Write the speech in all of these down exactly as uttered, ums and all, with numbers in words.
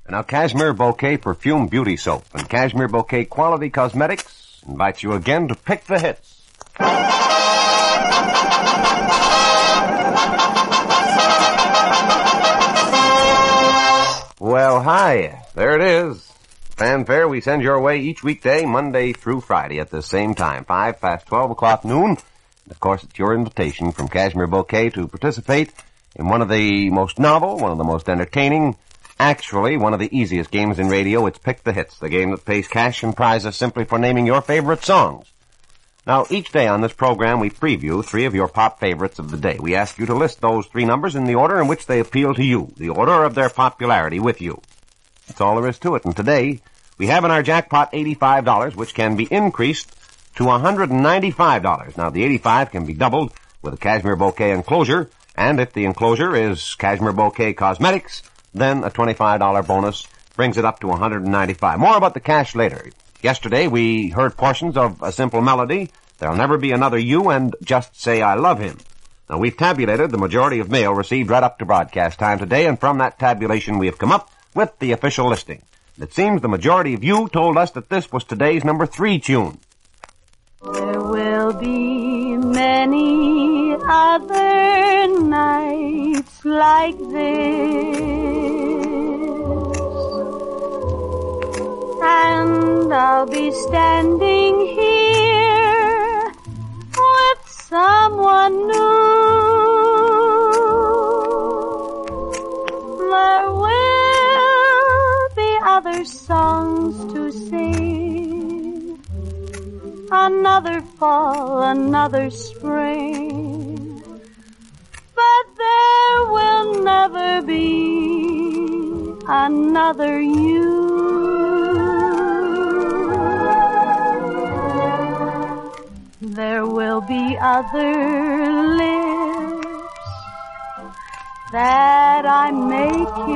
And now Cashmere Bouquet Perfume Beauty Soap and Cashmere Bouquet Quality Cosmetics invites you again to pick the hits. Well, hi. There it is. Fanfare we send your way each weekday, Monday through Friday at the same time, five past twelve o'clock noon. And of course, it's your invitation from Cashmere Bouquet to participate in one of the most novel, one of the most entertaining, actually one of the easiest games in radio. It's Pick the Hits, the game that pays cash and prizes simply for naming your favorite songs. Now, each day on this program, we preview three of your pop favorites of the day. We ask you to list those three numbers in the order in which they appeal to you, the order of their popularity with you. That's all there is to it. And today, we have in our jackpot eighty-five dollars, which can be increased to one hundred ninety-five dollars. Now, the eighty-five can be doubled with a Cashmere Bouquet enclosure, and if the enclosure is Cashmere Bouquet Cosmetics, then a twenty-five dollars bonus brings it up to one hundred ninety-five dollars. More about the cash later. Yesterday, we heard portions of A Simple Melody, There'll Never Be Another You, and Just Say I Love Him. Now, we've tabulated the majority of mail received right up to broadcast time today, and from that tabulation, we have come up with the official listing. It seems the majority of you told us that this was today's number three tune. There will be many other nights like this, and I'll be standing here with someone new. There will be other songs to sing, another fall, another spring, but there will never be another you. There will be other lips that I may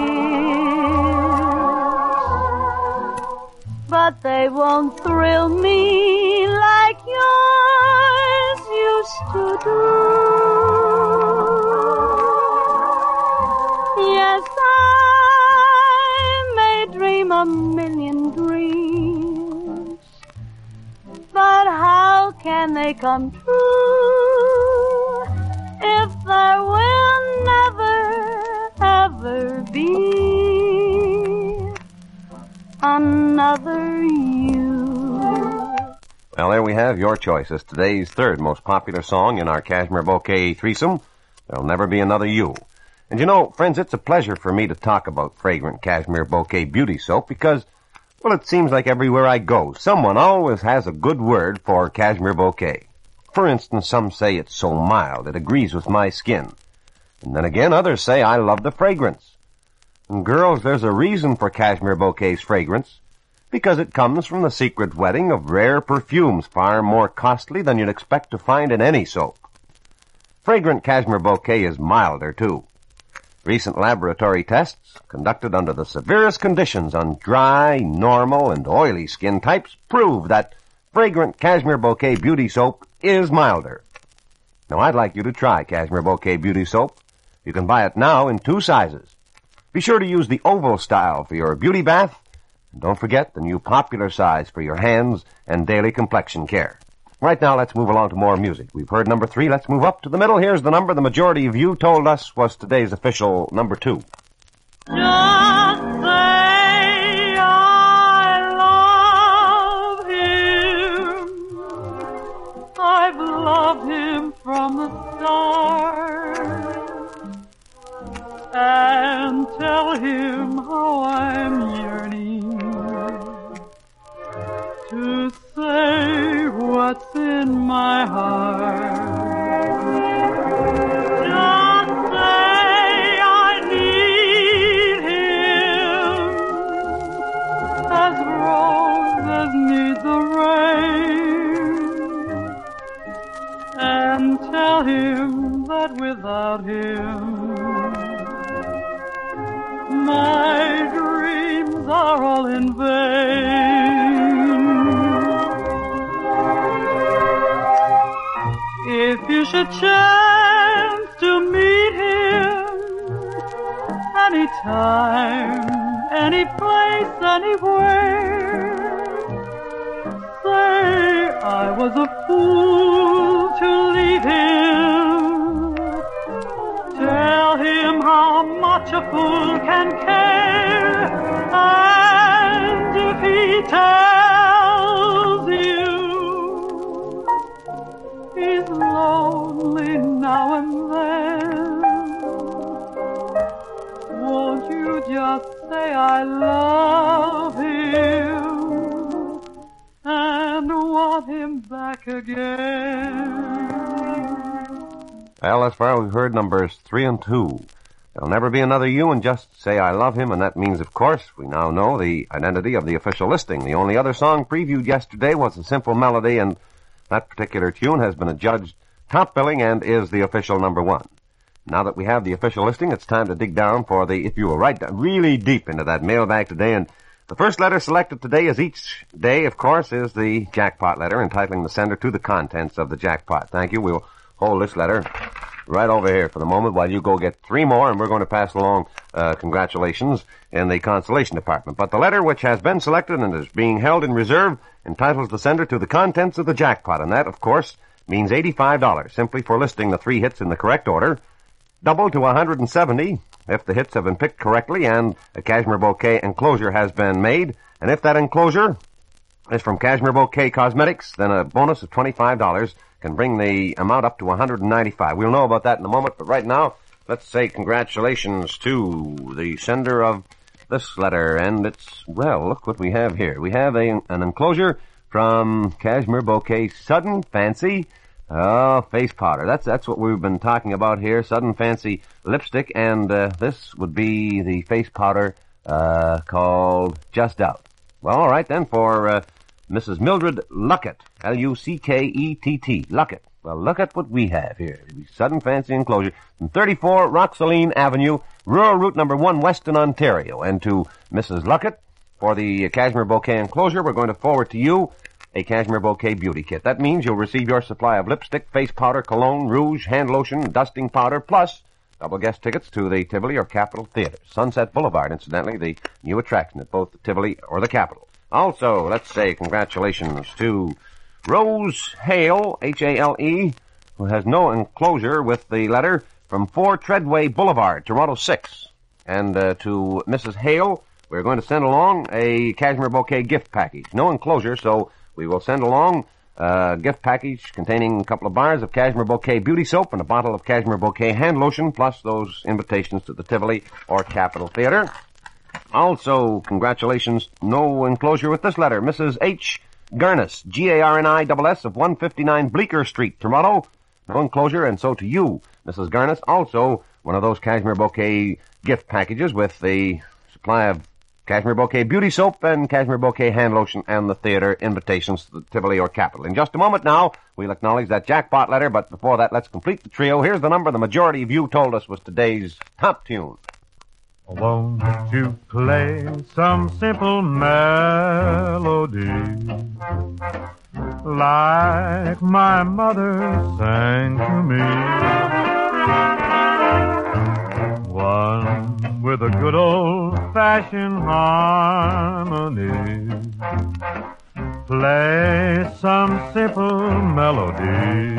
kiss, but they won't thrill me like yours used to do. Yes, I may dream a million dreams, but how can they come true if there will never, ever be another you? Well, there we have your choice as today's third most popular song in our Cashmere Bouquet threesome. There'll Never Be Another You. And you know, friends, it's a pleasure for me to talk about fragrant Cashmere Bouquet Beauty Soap because, well, it seems like everywhere I go, someone always has a good word for Cashmere Bouquet. For instance, some say it's so mild it agrees with my skin. And then again, others say I love the fragrance. And girls, there's a reason for Cashmere Bouquet's fragrance, because it comes from the secret wedding of rare perfumes far more costly than you'd expect to find in any soap. Fragrant Cashmere Bouquet is milder, too. Recent laboratory tests, conducted under the severest conditions on dry, normal, and oily skin types, prove that fragrant Cashmere Bouquet Beauty Soap is milder. Now, I'd like you to try Cashmere Bouquet Beauty Soap. You can buy it now in two sizes. Be sure to use the oval style for your beauty bath, and don't forget the new popular size for your hands and daily complexion care. Right now, let's move along to more music. We've heard number three. Let's move up to the middle. Here's the number the majority of you told us was today's official number two. Just say I love him. I've loved him from the start. And tell him how I'm yearning to say what's in my heart. Just say I need him as roses need the rain, and tell him that without him my dreams are all in vain. If you should chance to meet him anytime, any place, anywhere. Say I was a fool to leave him. Tell him how much a fool can care. And if he tells you he's lonely now and then, won't you just say I love him and want him back again? Well, thus far we've heard numbers three and two. There'll never be another you, and just say I love him, and that means, of course, we now know the identity of the official listing. The only other song previewed yesterday was a simple melody, and that particular tune has been adjudged top billing and is the official number one. Now that we have the official listing, it's time to dig down for the, if you will, right down, really deep into that mailbag today, and the first letter selected today, as each day, of course, is the jackpot letter, entitling the sender to the contents of the jackpot. Thank you. We'll hold this letter right over here for the moment while you go get three more, and we're going to pass along uh, congratulations in the consolation department. But the letter which has been selected and is being held in reserve entitles the sender to the contents of the jackpot, and that, of course, means eighty-five dollars, simply for listing the three hits in the correct order, double to one hundred seventy if the hits have been picked correctly and a Cashmere Bouquet enclosure has been made, and if that enclosure is from Cashmere Bouquet Cosmetics, then a bonus of twenty-five dollars can bring the amount up to one hundred ninety-five dollars. We'll know about that in a moment, but right now, let's say congratulations to the sender of this letter, and it's, well, look what we have here. We have a, an enclosure from Cashmere Bouquet Sudden Fancy Oh, face powder. That's that's what we've been talking about here. Sudden Fancy lipstick, and uh, this would be the face powder uh, called Just Out. Well, all right then, for uh, Missus Mildred Luckett, L U C K E T T, Luckett. Well, look at what we have here. The Sudden Fancy enclosure from thirty-four Roxaline Avenue, rural route number one, Weston, Ontario. And to Missus Luckett, for the Cashmere Bouquet enclosure, we're going to forward to you a Cashmere Bouquet beauty kit. That means you'll receive your supply of lipstick, face powder, cologne, rouge, hand lotion, dusting powder, plus double guest tickets to the Tivoli or Capitol Theater. Sunset Boulevard, incidentally, the new attraction at both the Tivoli or the Capitol. Also, let's say congratulations to Rose Hale, H A L E, who has no enclosure with the letter, from four Treadway Boulevard, Toronto six. And uh, to Missus Hale, we're going to send along a Cashmere Bouquet gift package. No enclosure, so we will send along a gift package containing a couple of bars of Cashmere Bouquet beauty soap and a bottle of Cashmere Bouquet hand lotion, plus those invitations to the Tivoli or Capitol Theater. Also, congratulations, no enclosure with this letter. Missus H. Garnis, G A R N I S S, of one fifty-nine Bleecker Street, Toronto. No enclosure, and so to you, Missus Garnis, also one of those Cashmere Bouquet gift packages with the supply of Cashmere Bouquet beauty soap and Cashmere Bouquet hand lotion and the theater invitations to the Tivoli or Capitol. In just a moment now, we'll acknowledge that jackpot letter, but before that, let's complete the trio. Here's the number the majority of you told us was today's top tune. Won't you play some simple melody like my mother sang to me? One with a good old-fashioned harmony. Play some simple melody.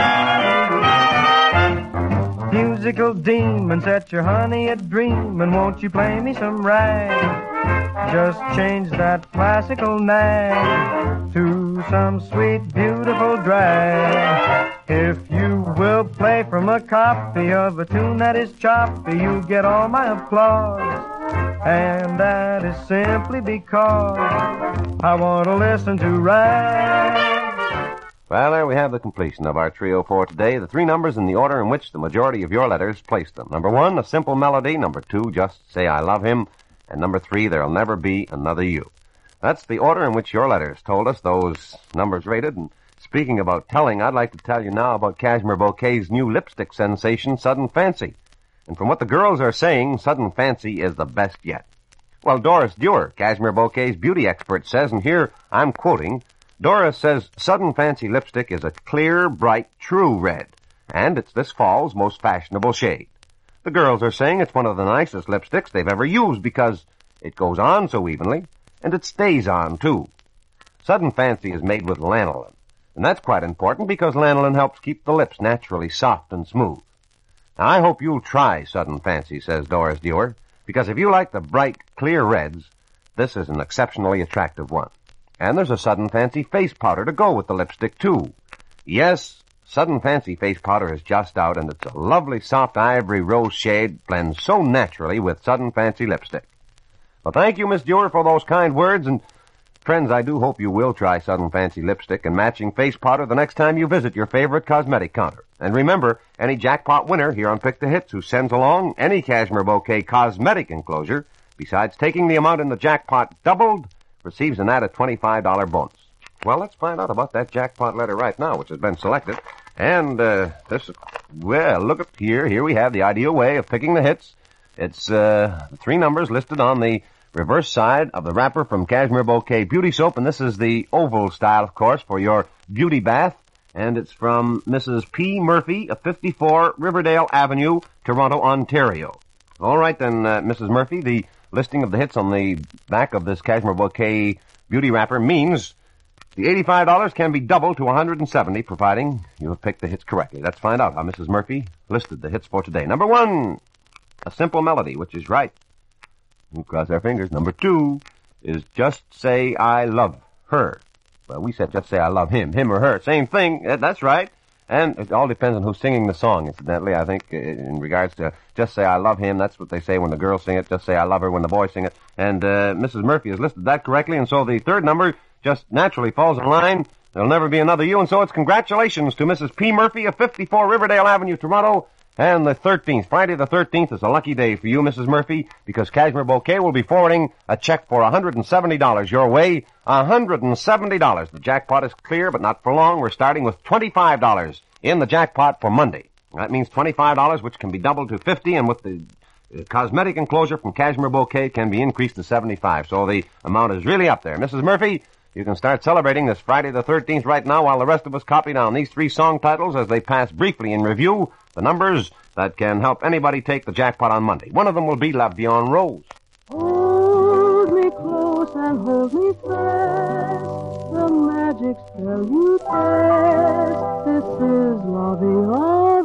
Musical demon, set your honey a dreamin'. Won't you play me some rag? Just change that classical nag to some sweet, beautiful drag. If you will play from a copy of a tune that is choppy, you get all my applause. And that is simply because I want to listen to rag. Well, there we have the completion of our trio for today. The three numbers in the order in which the majority of your letters placed them. Number one, a simple melody. Number two, just say I love him. And number three, there'll never be another you. That's the order in which your letters told us those numbers rated. And speaking about telling, I'd like to tell you now about Cashmere Bouquet's new lipstick sensation, Sudden Fancy. And from what the girls are saying, Sudden Fancy is the best yet. Well, Doris Dewar, Cashmere Bouquet's beauty expert, says, and here I'm quoting, Doris says, Sudden Fancy lipstick is a clear, bright, true red, and it's this fall's most fashionable shade. The girls are saying it's one of the nicest lipsticks they've ever used because it goes on so evenly, and it stays on, too. Sudden Fancy is made with lanolin, and that's quite important because lanolin helps keep the lips naturally soft and smooth. Now, I hope you'll try Sudden Fancy, says Doris Dewar, because if you like the bright, clear reds, this is an exceptionally attractive one. And there's a Sudden Fancy face powder to go with the lipstick, too. Yes, Sudden Fancy face powder is just out, and it's a lovely soft ivory rose shade, blends so naturally with Sudden Fancy lipstick. Well, thank you, Miss Dewar, for those kind words, and friends, I do hope you will try Sudden Fancy lipstick and matching face powder the next time you visit your favorite cosmetic counter. And remember, any jackpot winner here on Pick the Hits who sends along any Cashmere Bouquet cosmetic enclosure, besides taking the amount in the jackpot doubled, receives an added twenty-five dollars bonus. Well, let's find out about that jackpot letter right now, which has been selected. And, uh, this, well, look up here. Here we have the ideal way of picking the hits. It's, uh, the three numbers listed on the reverse side of the wrapper from Cashmere Bouquet Beauty Soap, and this is the oval style, of course, for your beauty bath. And it's from Missus P. Murphy of fifty-four Riverdale Avenue, Toronto, Ontario. All right, then, uh, Missus Murphy, the listing of the hits on the back of this Cashmere Bouquet beauty wrapper means the eighty-five dollars can be doubled to one hundred seventy dollars, providing you have picked the hits correctly. Let's find out how Missus Murphy listed the hits for today. Number one, A Simple Melody, which is right. We'll cross our fingers. Number two is Just Say I Love Her. Well, we said just say I love him, him or her. Same thing. That's right. And it all depends on who's singing the song, incidentally. I think in regards to Just Say I Love Him, that's what they say when the girls sing it. Just Say I Love Her when the boys sing it. And uh, Missus Murphy has listed that correctly, and so the third number just naturally falls in line. There'll never be another you, and so it's congratulations to Missus P. Murphy of fifty-four Riverdale Avenue, Toronto. And the thirteenth, Friday the thirteenth, is a lucky day for you, Missus Murphy, because Cashmere Bouquet will be forwarding a check for one hundred seventy dollars your way. one hundred seventy dollars. The jackpot is clear, but not for long. We're starting with twenty-five dollars in the jackpot for Monday. That means twenty-five dollars, which can be doubled to fifty dollars, and with the uh, cosmetic enclosure from Cashmere Bouquet can be increased to seventy-five dollars. So the amount is really up there. Missus Murphy, you can start celebrating this Friday the thirteenth right now while the rest of us copy down these three song titles as they pass briefly in review the numbers that can help anybody take the jackpot on Monday. One of them will be La Vie en Rose. Hold me close and hold me fast. The magic spell you cast. This is La Vie en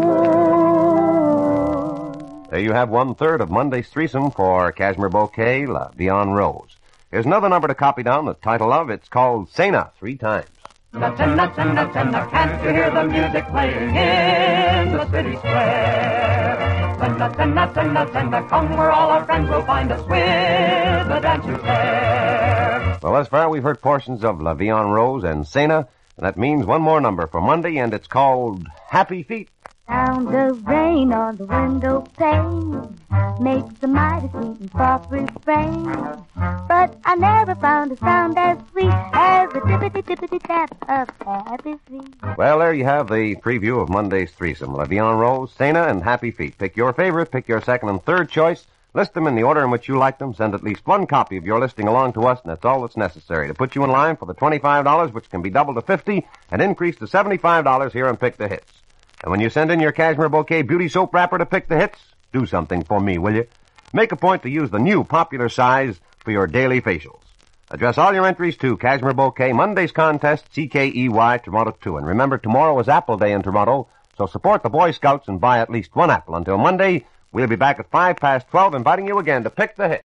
Rose. There you have one-third of Monday's threesome for Cashmere Bouquet, La Vie en Rose. Here's another number to copy down the title of. It's called Sena, three times. Tenna, tenna, tenna, can't you hear the music playing in the city square? Tenna, tenna, tenna, tenna, come where all our friends will find us with the dancers there. Well, thus far we've heard portions of La Vie en Rose and Sena, and that means one more number for Monday, and it's called Happy Feet. Sound of rain on the window pane makes a mighty sweet and soft refrain. But I never found a sound as sweet as the tippity-tippity tap of Happy Feet. Well, there you have the preview of Monday's threesome. La Vie en Rose, Sena, and Happy Feet. Pick your favorite, pick your second and third choice. List them in the order in which you like them. Send at least one copy of your listing along to us, and that's all that's necessary to put you in line for the twenty-five dollars, which can be doubled to fifty dollars and increased to seventy-five dollars here on Pick the Hits. And when you send in your Cashmere Bouquet Beauty Soap wrapper to Pick the Hits, do something for me, will you? Make a point to use the new popular size for your daily facials. Address all your entries to Cashmere Bouquet, Monday's contest, C K E Y, Toronto two. And remember, tomorrow is Apple Day in Toronto, so support the Boy Scouts and buy at least one apple. Until Monday, we'll be back at five past twelve, inviting you again to Pick the Hits.